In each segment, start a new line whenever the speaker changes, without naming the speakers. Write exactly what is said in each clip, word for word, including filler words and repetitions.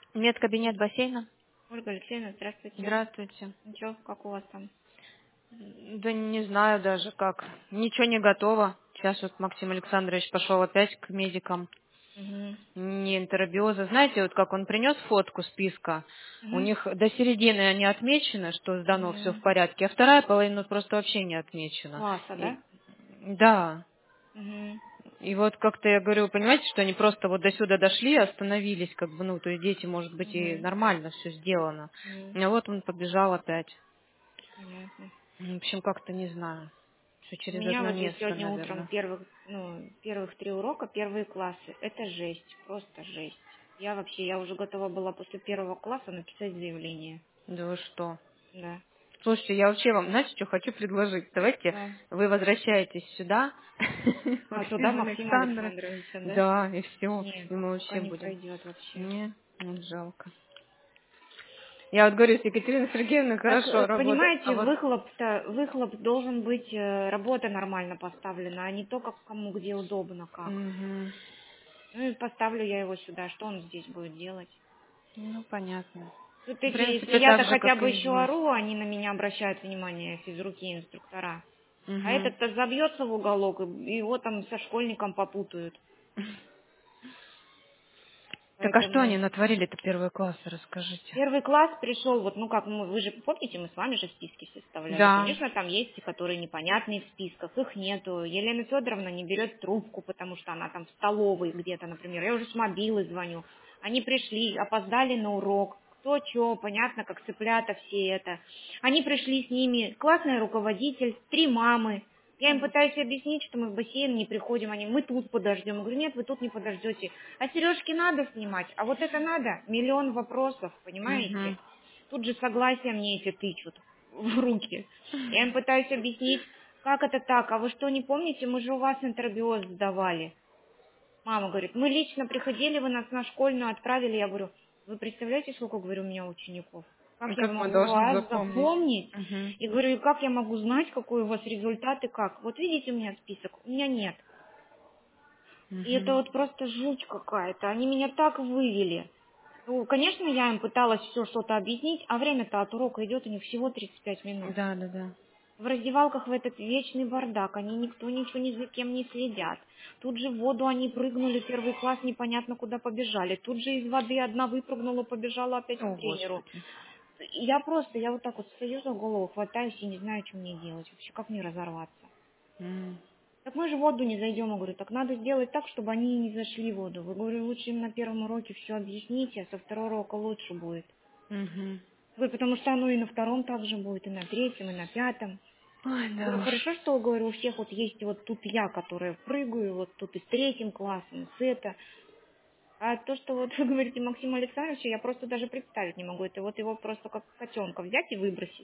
Медкабинет бассейна.
Ольга Алексеевна, здравствуйте.
Здравствуйте.
Ну чё, как у вас там?
Да не знаю даже как. Ничего не готово. Сейчас вот Максим Александрович пошел опять к медикам.
Угу.
Не энтеробиоза. Знаете, вот как он принес фотку списка, у
Угу.
них до середины они отмечены, что сдано все в
Угу.
порядке, а вторая половина просто вообще не отмечена.
Класса,
И-
да?
да.
Угу.
И вот как-то я говорю, понимаете, что они просто вот до сюда дошли, остановились, как бы, ну, то есть дети, может быть, и
Угу.
нормально все сделано.
Угу.
А вот он побежал опять.
Понятно.
В общем, как-то не знаю. Все
У
через
меня
одно
вот и
место,
сегодня утром
наверное.
первых, ну, первых три урока, первые классы. Это жесть, просто жесть. Я вообще, я уже готова была после первого класса написать заявление.
Да вы что?
Да.
Слушайте, я вообще вам, знаете, что хочу предложить? Давайте
Да.
вы возвращаетесь сюда,
А туда
Максим
Максима
Александрович.
Александровича, да?
Да, и все.
Нет,
И мы
пока
вообще
не
будем.
пройдет вообще.
Не, вот жалко. Я вот говорю, с Екатериной Сергеевной
Так,
хорошо
э,
работает, а
понимаете,
вот...
выхлоп-то, выхлоп должен быть, э, работа нормально поставлена, а не то, как кому где удобно, как.
Мгм.
Ну и поставлю я его сюда, что он здесь будет делать?
Ну, понятно.
Тут
В
эти, если
принципе,
я-то
так же,
хотя
как
бы
и
еще
здесь.
ору, они на меня обращают внимание, физруки и инструктора. А
Мгм.
этот-то забьется в уголок, и его там со школьником попутают.
Так а что
Поэтому
они натворили-то первые классы, расскажите.
первый класс пришел, вот, ну как, мы, вы же помните, мы с вами же списки все составляли.
Да.
Конечно, там есть те, которые непонятные в списках, их нету. Елена Федоровна не берет трубку, потому что она там в столовой где-то, например. Я уже с мобилы звоню. Они пришли, опоздали на урок. Кто что, понятно, как цыплята все это. Они пришли с ними, классный руководитель, три мамы. Я им пытаюсь объяснить, что мы в бассейн не приходим, они, мы тут подождем. Я говорю, нет, вы тут не подождете. А сережки надо снимать, а вот это надо? Миллион вопросов, понимаете?
Угу.
Тут же согласия мне эти тычут в руки. Я им пытаюсь объяснить, как это так, а вы что, не помните, мы же у вас энтеробиоз сдавали. Мама говорит, мы лично приходили, вы нас на школьную отправили. Я говорю, вы представляете, сколько, говорю, у меня учеников? Как я
Как мы
могу
должны
вас
запомнить?
запомнить?
Угу.
И говорю, и как я могу знать, какой у вас результат и как? Вот видите у меня список? У меня нет. И это
Угу.
вот просто жуть какая-то. Они меня так вывели. Ну, конечно, я им пыталась все что-то объяснить, а время-то от урока идет у них всего тридцать пять минут.
Да, да, да.
В раздевалках в этот вечный бардак, они никто ничего ни за кем не следят. Тут же в воду они прыгнули, первый класс непонятно куда побежали. Тут же из воды одна выпрыгнула, побежала опять к
О,
тренеру.
Господи.
И я просто, я вот так вот стою за голову, хватаюсь и не знаю, что мне делать. Вообще, как мне разорваться?
М.
Так мы же в воду не зайдем, я говорю, так надо сделать так, чтобы они не зашли в воду. Вы, говорю, лучше им на первом уроке все объясните, а со второго урока лучше будет.
Мгм.
Говорю, потому что оно и на втором также будет, и на третьем, и на пятом.
Ой, да
Говорю,
уж.
хорошо, что, говорю, у всех вот есть вот тут я, которая прыгаю, вот тут и с третьим классом, и с это. А то, что вот вы говорите Максиму Александровичу, я просто даже представить не могу. Это вот его просто как котенка взять и выбросить.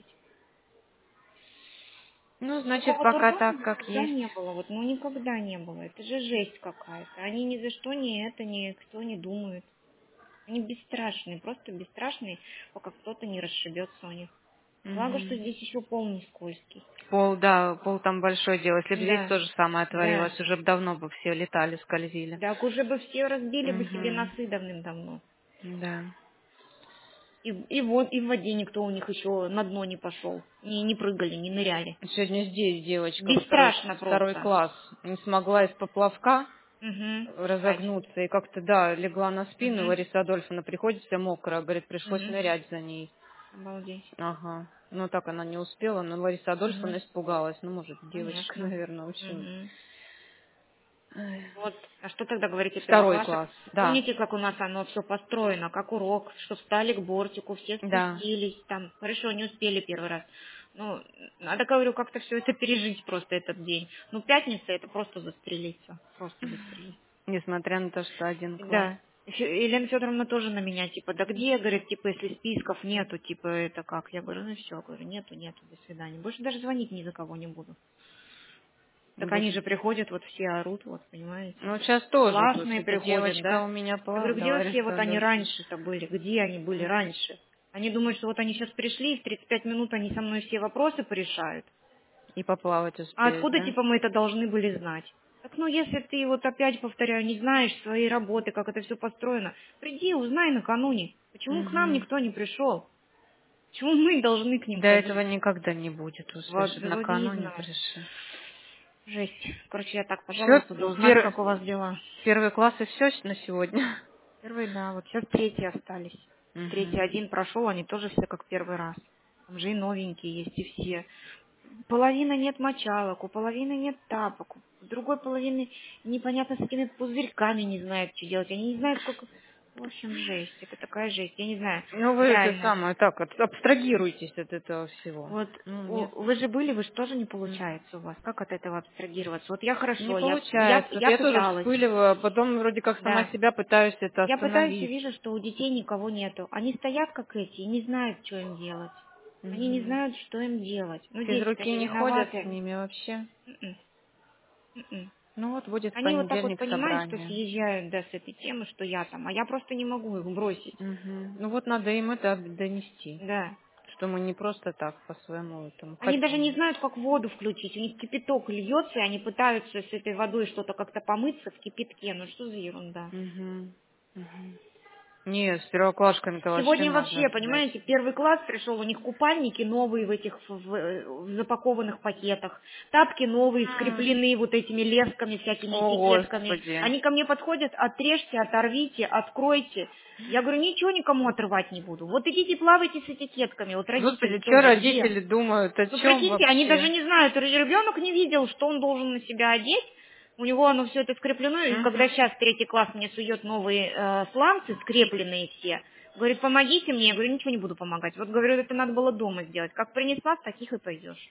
Ну, значит,
Такого
пока
дурдома
так, как
никогда
есть.
не было, вот, ну никогда не было. Это же жесть какая-то. Они ни за что ни это, никто не думает. Они бесстрашные, просто бесстрашные, пока кто-то не расшибется у них. Благо, что
Мгм.
здесь еще пол не скользкий.
Пол, да, пол там большое дело. Если бы здесь
Да,
то же самое
да.
творилось, уже б давно бы все летали, скользили.
Так уже бы все разбили бы себе
Угу.
носы давным-давно.
Да.
И, и вот, и в воде никто у них еще на дно не пошел. Не, не прыгали, не ныряли.
Сегодня здесь девочка второй,
Бесстрашно
второй
просто.
класс не смогла из поплавка
Угу. Встать.
разогнуться и как-то, да, легла на спину.
Угу.
Лариса Адольфовна приходит, вся мокрая, говорит, пришлось
Угу.
нырять за ней.
Обалдеть.
Ага. Ну, так она не успела, но Лариса Адольфовна
Угу.
испугалась. Ну, может, девочка,
Конечно.
наверное, очень...
Угу.
Ай.
Вот. А что тогда говорить о
Второй
первоклашек?
класс, да,
Помните, как у нас оно все построено, как урок, что встали к бортику, все
да.
спустились, там, хорошо, не успели первый раз. Ну, надо, говорю, как-то все это пережить просто этот день. Ну, пятница это просто застрелиться, просто застрелиться.
Несмотря на то, что один класс.
Да. Фе- Елена Федоровна тоже на меня, типа, да где, говорит, типа, если списков нету, типа, это как? Я говорю, ну все, говорю, нету, нету, до свидания. Больше даже звонить ни за кого не буду. Так
Вот.
они же приходят, вот все орут, вот, понимаете?
Ну, сейчас тоже тут
Классные
эта
приходят,
девочка
да?
у меня
Я
была,
говорю,
да,
где вы все
Лариса
вот они
Адольфовна.
раньше-то были? Где они были раньше? Они думают, что вот они сейчас пришли, и в тридцать пять минут они со мной все вопросы порешают.
И поплавать
А
успеют,
откуда,
да?
типа, мы это должны были знать? Так, ну, если ты, вот опять повторяю, не знаешь своей работы, как это все построено, приди, узнай накануне. Почему к нам
Мгм.
никто не пришел? Почему мы должны к ним
До
ходить?
этого никогда не будет.
Вот,
Услышат
вот не
накануне,
знаю.
пришли.
Жесть. Короче, я так пожаловалась,
Все,
туда узнать, как у вас дела.
первый класс и все на сегодня.
Первые, да, вот сейчас третьи остались. Третий
Мгм.
один прошел, они тоже все как первый раз. Там же и новенькие есть, и все. Половина нет мочалок, у половины нет тапок, у другой половины непонятно с этими пузырьками не знают, что делать. Они не знают, сколько... В общем, жесть. Это такая жесть. Я не знаю.
Ну, вы это
Реально.
самое, так, от- абстрагируйтесь от этого всего.
Вот
Ну, не,
у- вы же были, вы же тоже не
м,
получается у вас. Как от этого абстрагироваться? Вот я
не
хорошо, я, я,
получается. Вот
я
я тоже
пыталась.
вспыливаю, а потом вроде как сама
Да.
себя пытаюсь это
Я пытаюсь и
остановить.
вижу, что у детей никого нету. Они стоят как эти и не знают, что им делать. Они не
Мгм.
знают, что им делать. Ну,
Без
дети-то
руки
не
не ходят с
виноваты.
ними вообще.
М-м, м-м.
Ну вот будет в
Они вот так вот
понедельник
понимают, что
собрание.
съезжают, да, с этой темы, что я там, а я просто не могу их бросить.
Мгм. Ну вот надо им это донести,
Да.
что мы не просто так по-своему там
Они даже не
хотим.
знают, как воду включить. У них кипяток льется, и они пытаются с этой водой что-то как-то помыться в кипятке. Ну что за ерунда?
Мгм. Мгм. Нет, с первоклашками-то вообще
Сегодня
надо
вообще,
обязательно.
понимаете, первый класс пришел, у них купальники новые в этих в, в- в запакованных пакетах, тапки новые,
М.
скреплены вот этими лесками, всякими
О,
этикетками.
Господи.
Они ко мне подходят: отрежьте, оторвите, откройте. Я говорю: ничего никому отрывать не буду. Вот идите плавайте с этикетками. Вот родители
Господи, что
тоже где?
родители думают, о
Вы
чем
прикиньте, они даже
вообще?
не знают, ребенок не видел, что он должен на себя одеть. У него оно все это скреплено, и когда
Мгм.
сейчас третий класс мне сует новые э, сланцы, скрепленные все, говорит: помогите мне. Я говорю: ничего не буду помогать. Вот, говорю, это надо было дома сделать. Как принесла, в таких и пойдешь.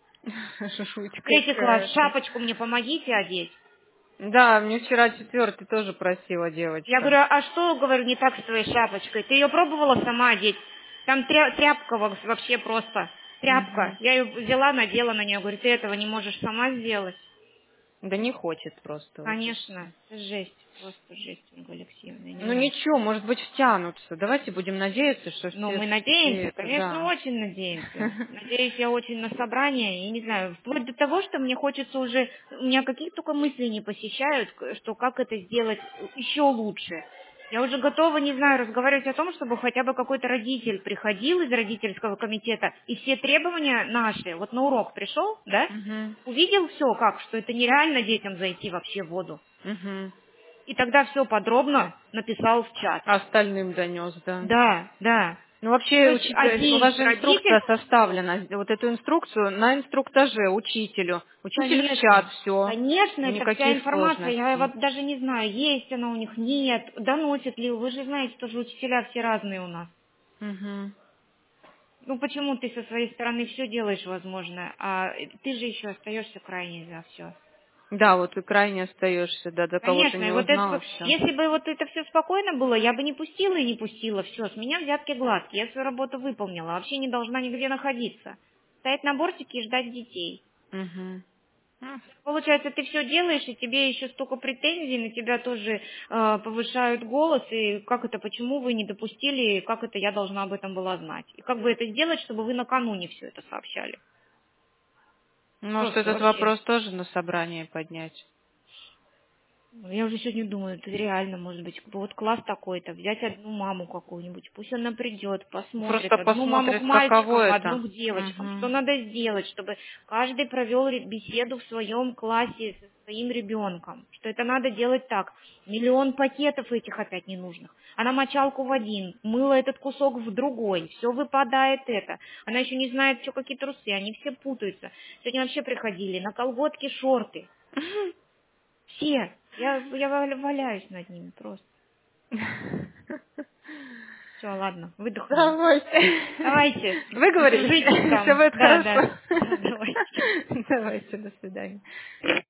Жуть
Третий класс:
какая-то.
шапочку мне помогите одеть.
Да, мне вчера четвертый тоже просила
Я
девочка.
говорю: а что, говорю, не так с твоей шапочкой? Ты ее пробовала сама одеть? Там тря- тряпка во- вообще просто. Тряпка.
Мгм.
Я ее взяла, надела на нее. Говорю: ты этого не можешь сама сделать?
Да не хочет просто вот и
Конечно,
все.
это жесть, просто жесть, Ольга Алексеевна, я не
Ну
знаю.
ничего, может быть, втянутся. Давайте будем надеяться, что
Но
все
мы
все
надеемся,
это,
конечно,
да.
очень надеемся. Надеюсь я очень на собрание, и не знаю, вплоть до того, что мне хочется уже, у меня какие только мысли не посещают, к- что как это сделать еще лучше. Я уже готова, не знаю, разговаривать о том, чтобы хотя бы какой-то родитель приходил из родительского комитета, и все требования наши, вот на урок пришел, да,
Мгм.
увидел все как, что это нереально детям зайти вообще в воду.
Мгм.
И тогда все подробно написал в чат.
А остальным донес, да.
Да, да.
Ну,
То
вообще,
есть
учитель, у
один
вас же
родитель,
инструкция составлена. Вот эту инструкцию на инструктаже учителю. Учитель в чат,
конечно,
все.
конечно, это вся
Никаких
информация, я
сложностей.
вот даже не знаю, есть она у них, нет, доносят ли, вы же знаете, тоже учителя все разные у нас.
Мгм.
Ну почему ты со своей стороны все делаешь возможно, а ты же еще остаешься крайней за все.
Да, вот ты крайне остаешься, да, до кого ты
Конечно, и
не
вот это,
узнала,
бы-
все.
если бы вот это все спокойно было, я бы не пустила и не пустила, все, с меня взятки гладкие, я свою работу выполнила, вообще не должна нигде находиться. Стоять на бортике и ждать детей.
Угу.
Получается, ты все делаешь, и тебе еще столько претензий, на тебя тоже э, повышают голос, и как это, почему вы не допустили, и как это я должна об этом была знать. И как бы это сделать, чтобы вы накануне все это сообщали.
Может,
Просто
этот
вообще.
вопрос тоже на собрании поднять.
Я уже сегодня думаю, это реально может быть. Как бы вот класс такой-то, взять одну маму какую-нибудь, пусть она придет, посмотрит,
Просто
одну маму к
посмотрит, каково
мальчикам, одну
это.
к девочкам. Что
Угу.
надо сделать, чтобы каждый провел ре- беседу в своем классе со своим ребенком. Что это надо делать так. Миллион пакетов этих опять ненужных. Она мочалку в один, мыла этот кусок в другой, все выпадает это. Она еще не знает, что какие трусы, они все путаются. Сегодня вообще приходили на колготки, шорты. Все. Я, я валя- валяюсь над ними просто. Все, ладно, выдохнула.
Давайте.
Давайте,
Выговорились?
держитесь
Все
там.
будет
Да, да.
хорошо.
Да, давайте.
Давайте, до свидания.